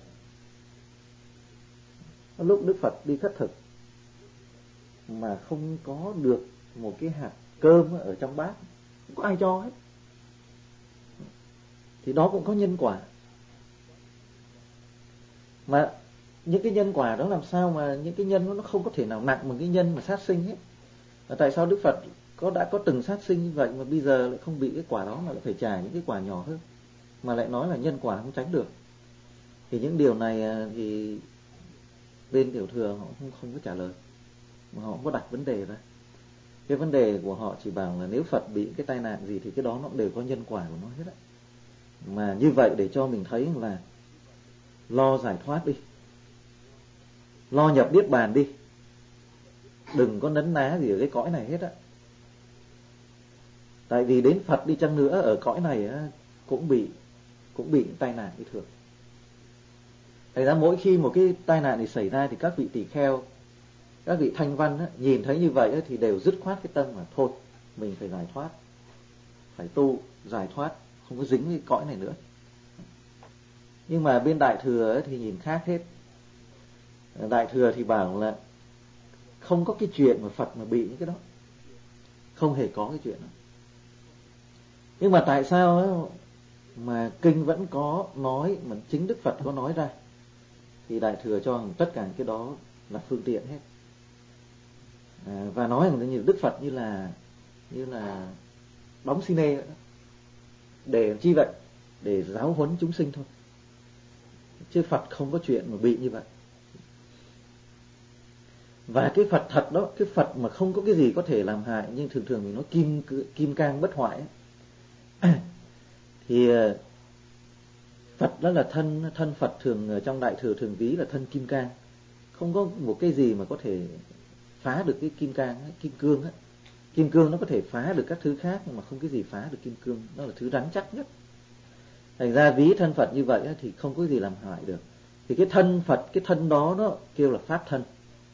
S1: Lúc Đức Phật đi khất thực mà không có được một cái hạt cơm ở trong bát, không có ai cho hết, thì đó cũng có nhân quả. Mà những cái nhân quả đó làm sao mà những cái nhân đó nó không có thể nào nặng bằng cái nhân mà sát sinh hết. Và tại sao Đức Phật có đã có từng sát sinh như vậy mà bây giờ lại không bị cái quả đó, mà lại phải trả những cái quả nhỏ hơn, mà lại nói là nhân quả không tránh được? Thì những điều này thì bên Tiểu Thừa họ không không có trả lời, mà họ không có đặt vấn đề ra. Cái vấn đề của họ chỉ bảo là nếu Phật bị cái tai nạn gì thì cái đó nó đều có nhân quả của nó hết á. Mà như vậy để cho mình thấy là lo giải thoát đi, lo nhập niết bàn đi, đừng có nấn ná gì ở cái cõi này hết á. Tại vì đến Phật đi chăng nữa ở cõi này á, cũng bị cũng bị tai nạn như thường. Thành ra mỗi khi một cái tai nạn này xảy ra thì các vị tỳ kheo, các vị thanh văn á, nhìn thấy như vậy á, thì đều dứt khoát cái tâm mà thôi mình phải giải thoát, phải tu giải thoát, không có dính với cõi này nữa. Nhưng mà bên Đại Thừa thì nhìn khác hết. Đại Thừa thì bảo là không có cái chuyện mà Phật mà bị những cái đó, không hề có cái chuyện đó. Nhưng mà tại sao ấy, mà kinh vẫn có nói, mà chính Đức Phật có nói ra, thì Đại Thừa cho rằng tất cả cái đó là phương tiện hết. À, và nói rằng như Đức Phật như là như là đóng xi nê để chi vậy? Để giáo huấn chúng sinh thôi, chứ Phật không có chuyện mà bị như vậy. Và cái Phật thật đó, cái Phật mà không có cái gì có thể làm hại, nhưng thường thường mình nói kim kim cang bất hoại ấy. Thì Phật đó là thân thân Phật thường trong Đại Thừa thường ví là thân kim cang, không có một cái gì mà có thể phá được cái kim cang ấy, kim cương ấy. Kim cương nó có thể phá được các thứ khác, nhưng mà không cái gì phá được kim cương, nó là thứ rắn chắc nhất. Thành ra ví thân Phật như vậy ấy, thì không có gì làm hại được. Thì cái thân Phật, cái thân đó nó kêu là pháp thân.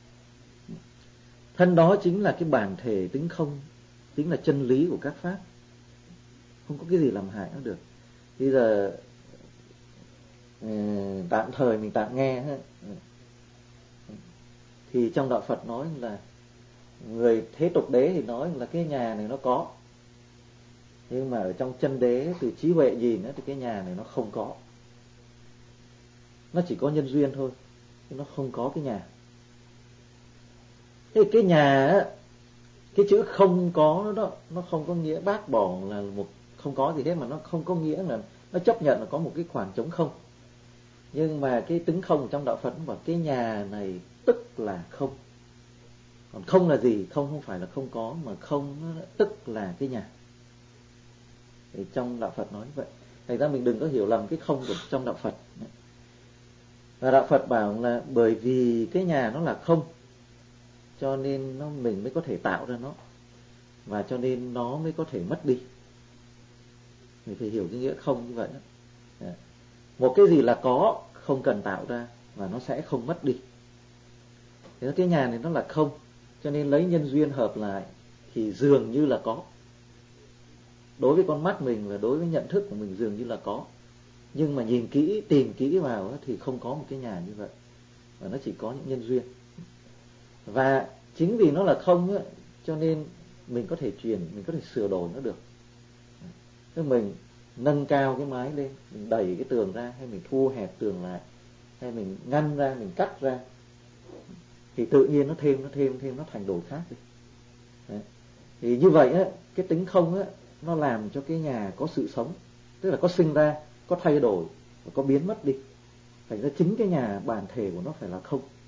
S1: Thân đó chính là cái bản thể tính không, chính là chân lý của các pháp, không có cái gì làm hại nó được. Bây giờ tạm thời mình tạm nghe ha. Thì trong đạo Phật nói là người thế tục đế thì nói là cái nhà này nó có, nhưng mà ở trong chân đế từ trí huệ nhìn thì cái nhà này nó không có, nó chỉ có nhân duyên thôi, chứ nó không có cái nhà. Thế cái nhà, cái chữ không có đó, nó không có nghĩa bác bỏ là một không có gì hết, mà nó không có nghĩa là nó chấp nhận là có một cái khoảng trống không. Nhưng mà cái tính không trong đạo Phật nó bảo cái nhà này tức là không. Còn không là gì? Không không phải là không có, mà không nó tức là cái nhà. Thì trong đạo Phật nói như vậy. Thành ra mình đừng có hiểu lầm cái không của trong đạo Phật. Và đạo Phật bảo là bởi vì cái nhà nó là không, cho nên nó mình mới có thể tạo ra nó, và cho nên nó mới có thể mất đi. Mình phải hiểu cái nghĩa không như vậy đó. Một cái gì là có, không cần tạo ra, và nó sẽ không mất đi. Thế cái nhà này nó là không, cho nên lấy nhân duyên hợp lại thì dường như là có. Đối với con mắt mình và đối với nhận thức của mình dường như là có, nhưng mà nhìn kỹ, tìm kỹ vào thì không có một cái nhà như vậy, và nó chỉ có những nhân duyên. Và chính vì nó là không ấy, cho nên mình có thể chuyển, mình có thể sửa đổi nó được. Tức mình nâng cao cái mái lên, mình đẩy cái tường ra, hay mình thu hẹp tường lại, hay mình ngăn ra, mình cắt ra, thì tự nhiên nó thêm, nó thêm, thêm, nó thành đồ khác đi. Đấy. Thì như vậy á, cái tính không á, nó làm cho cái nhà có sự sống, tức là có sinh ra, có thay đổi, và có biến mất đi. Thành ra chính cái nhà bản thể của nó phải là không.